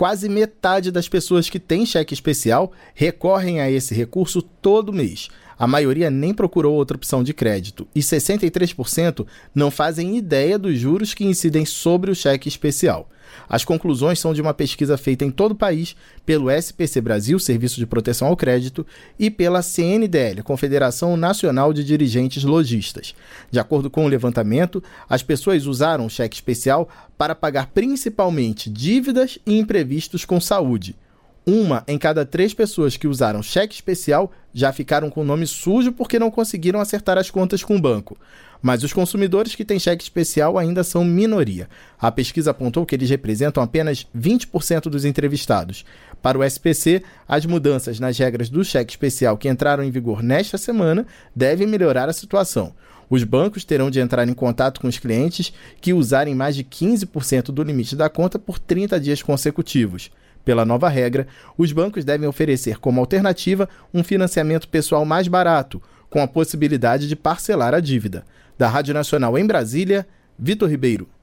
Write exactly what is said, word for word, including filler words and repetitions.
quase metade das pessoas que têm cheque especial recorrem a esse recurso todo mês. A maioria nem procurou outra opção de crédito e sessenta e três por cento não fazem ideia dos juros que incidem sobre o cheque especial. As conclusões são de uma pesquisa feita em todo o país pelo S P C Brasil, Serviço de Proteção ao Crédito, e pela C N D L, Confederação Nacional de Dirigentes Lojistas. De acordo com o levantamento, as pessoas usaram o cheque especial para pagar principalmente dívidas e imprevistos com saúde. Uma em cada três pessoas que usaram cheque especial já ficaram com o nome sujo porque não conseguiram acertar as contas com o banco. Mas os consumidores que têm cheque especial ainda são minoria. A pesquisa apontou que eles representam apenas vinte por cento dos entrevistados. Para o S P C, as mudanças nas regras do cheque especial que entraram em vigor nesta semana devem melhorar a situação. Os bancos terão de entrar em contato com os clientes que usarem mais de quinze por cento do limite da conta por trinta dias consecutivos. Pela nova regra, os bancos devem oferecer como alternativa um financiamento pessoal mais barato, com a possibilidade de parcelar a dívida. Da Rádio Nacional em Brasília, Vitor Ribeiro.